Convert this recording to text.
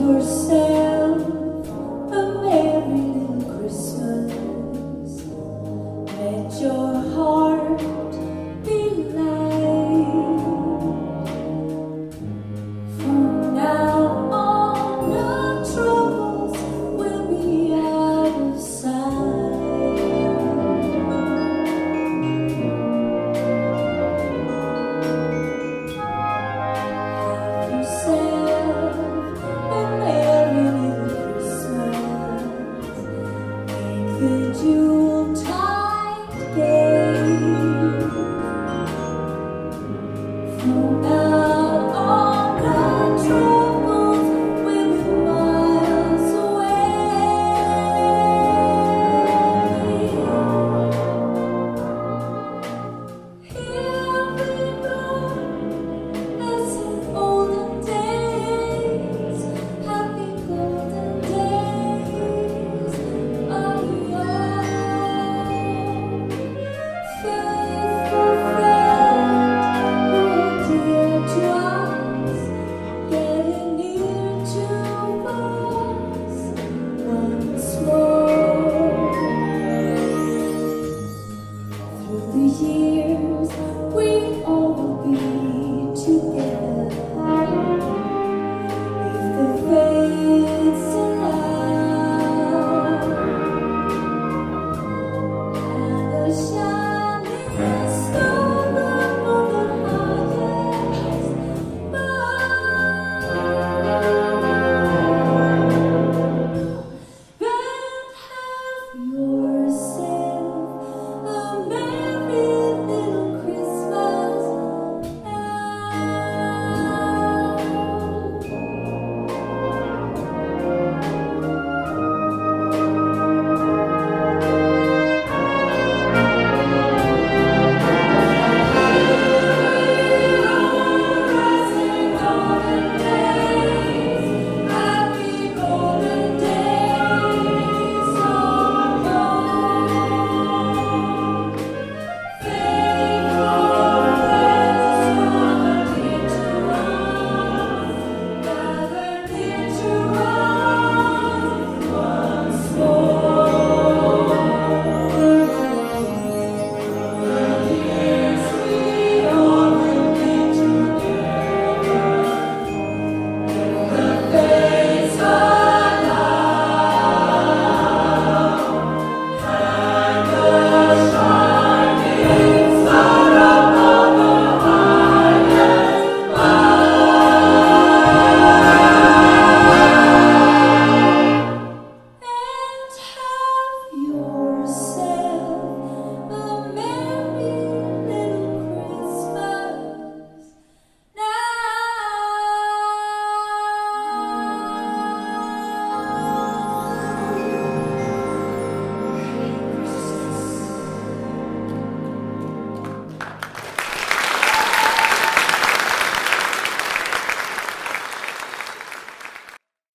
yourself a merry little Christmas. Let your heart be light. From now on, the troubles will be out of sight. Have yourself a merry little Christmas. Make the Yuletide gay. From now on, the troubles will be miles away. Here we go, as in olden days, happy golden days of yore. Faithful friend, who dear to us, getting near to us once more. Through the years, we all will be together.